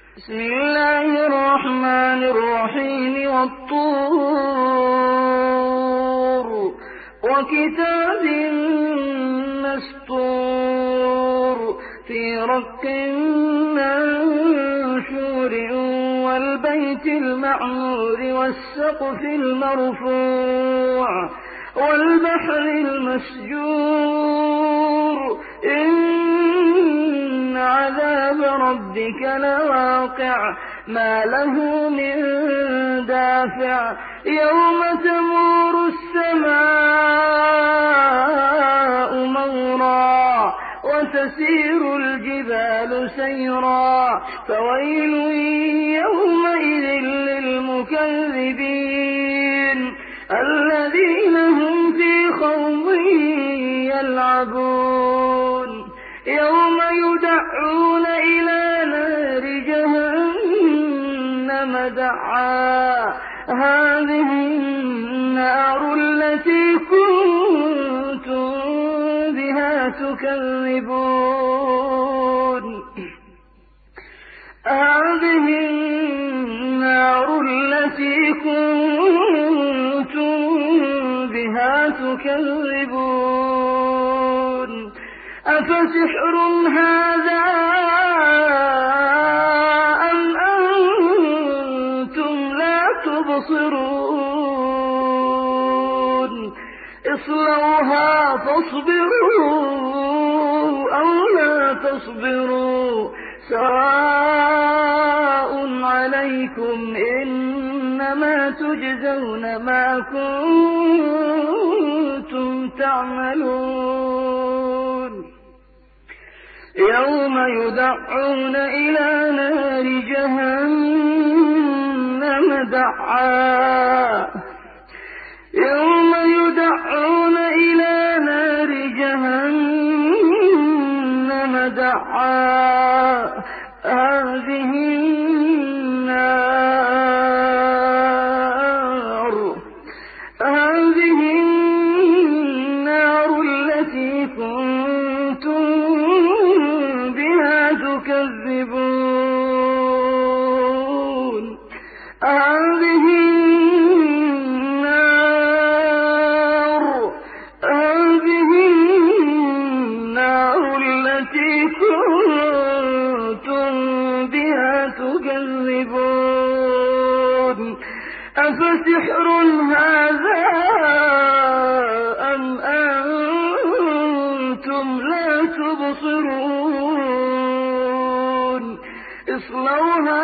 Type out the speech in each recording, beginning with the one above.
بسم الله الرحمن الرحيم والطور وكتاب مسطور في رق منشور والبيت المعمور والسقف المرفوع والبحر المسجور إن عذاب ربك لواقع ما له من دافع يوم تمور السماء مورا وتسير الجبال سيرا فويل يومئذ للمكذبين الذين هم في خوض يلعبون يوم يدعون إلى نار جهنم دعا هذه النار التي كنتم بها تكذبون هذه النار التي كنتم بها تكذبون أفسحر هذا أم أنتم لا تبصرون اصلوها فاصبروا أو لا تصبروا سواء عليكم إنما تجزون ما كنتم تعملون يوم يدعون إلى نار جهنم دعا يوم يدعون إلى نار جهنم دعا هذه النار التي كنتم بها تكذبون هذه النار التي كنتم بها تكذبون أفسحر هذا أم أنتم لا تبصرون اصلوها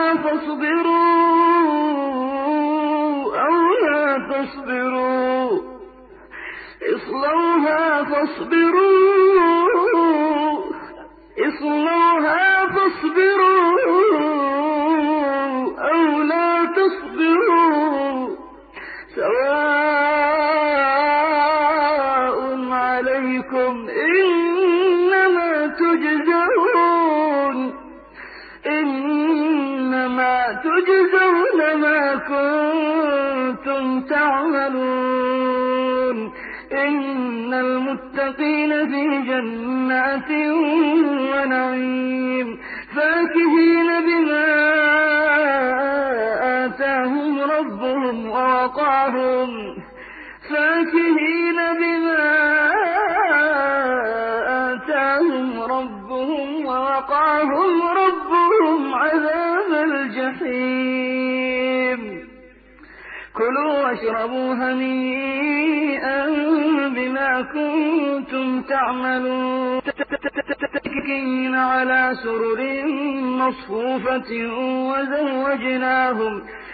فاصبروا أو لا تصبروا اصلوها فاصبروا أو لا تصبروا سواء عليكم إنما تجزون ما كنتم تعملون إن المتقين في جنات ونعيم فاكهين بما آتاهم ربهم ووقاهم ربهم عذاب الجحيم كلوا واشربوا هنيئا بما كنتم تعملون متكئين على سرر مصفوفة وزوجناهم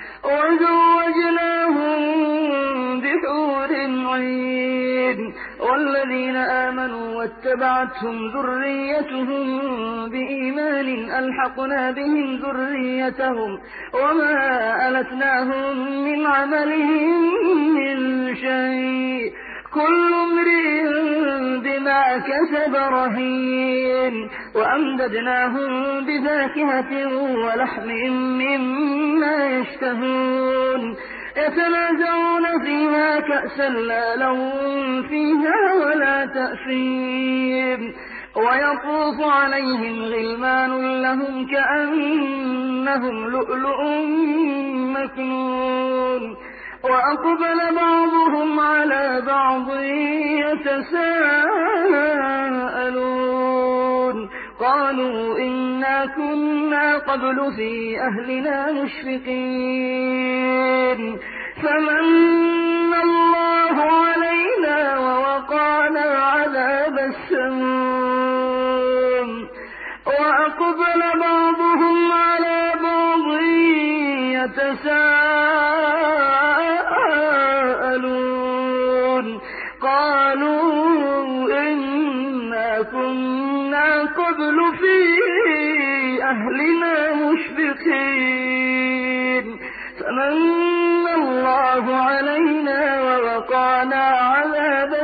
بحور عين والذين آمنوا واتبعتهم ذريتهم بإيمان ألحقنا بهم ذريتهم وما ألتناهم من عملهم من شيء كل امرئ بما كسب رهين وأمددناهم بفاكهة ولحم مما يشتهون يتنازعون فيها كأسا لا لهم فيها ولا تأثيم ويطوف عليهم غلمان لهم كأنهم كأنهم لؤلؤ مكنون وأقبل بعضهم على بعض يتساءلون قالوا إنا كنا قبل في أهلنا مشفقين فمن الله علينا ووقانا عذاب السموم وأقبل بعضهم على بعض يتساءلون قالوا إنا كنا قبل في أهلنا مشفقين فمن الله علينا ووقانا عذاب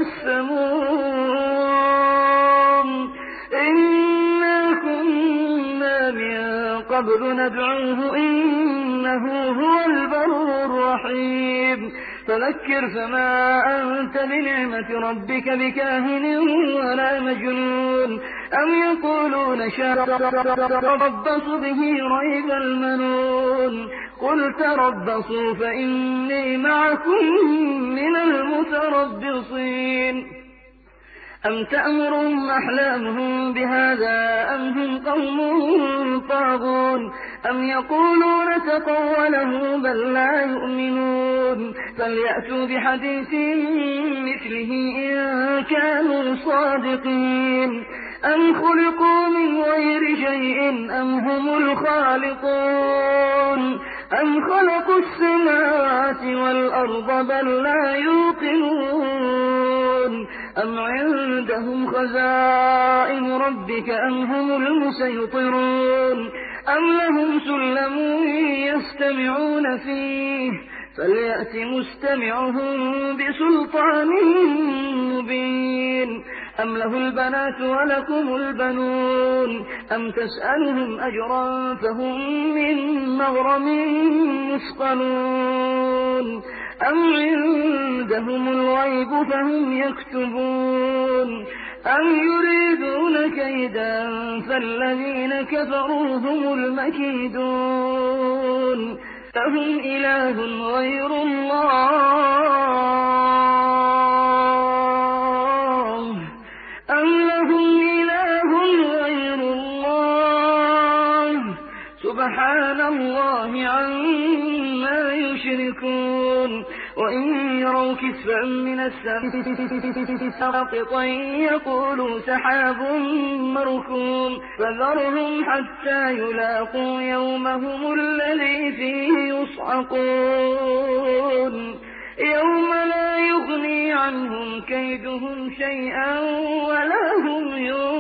السموم إنا كنا من قبل ندعوه إنه هو البر الرحيم فذكر فما أنت بنعمة ربك بكاهن ولا مجنون أم يقولون تربص به ريب المنون قل تربصوا فإني معكم من المتربصين أم تأمرهم أحلامهم بهذا أم هم قوم طاغون أم يقولون تقوله بل لا يؤمنون فليأتوا بحديث مثله إن كانوا صادقين أم خلقوا من غير شيء أم هم الخالقون أم خلقوا السماوات والأرض بل لا يوقنون أم عندهم خزائن ربك أم هم المسيطرون أم لهم سلم يستمعون فيه فليأت مستمعهم بسلطان مبين أم له البنات ولكم البنون أم تسألهم أجرا فهم من مغرم مثقلون أم عندهم الغيب فهم يكتبون أم يريدون كيدا فالذين كفروا هم المكيدون أهم إله غير الله أم لهم إله غير الله سبحان الله عما يشركون وإن يروا كسفا من السماء ساقطا يقولوا سحاب مركوم فذرهم حتى يلاقوا يومهم الذي فيه يصعقون يوم لا يغني عنهم كيدهم شيئا ولا هم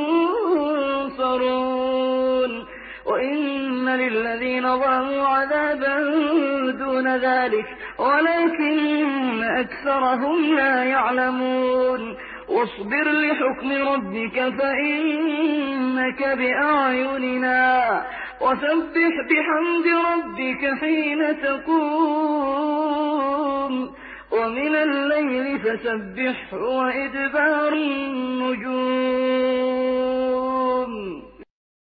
ينصرون وإن للذين ظلموا عذابا دون ذلك ولكن أكثرهم لا يعلمون واصبر لحكم ربك فإنك بأعيننا وسبح بحمد ربك حين تقوم ومن الليل فسبحه وإدبار النجوم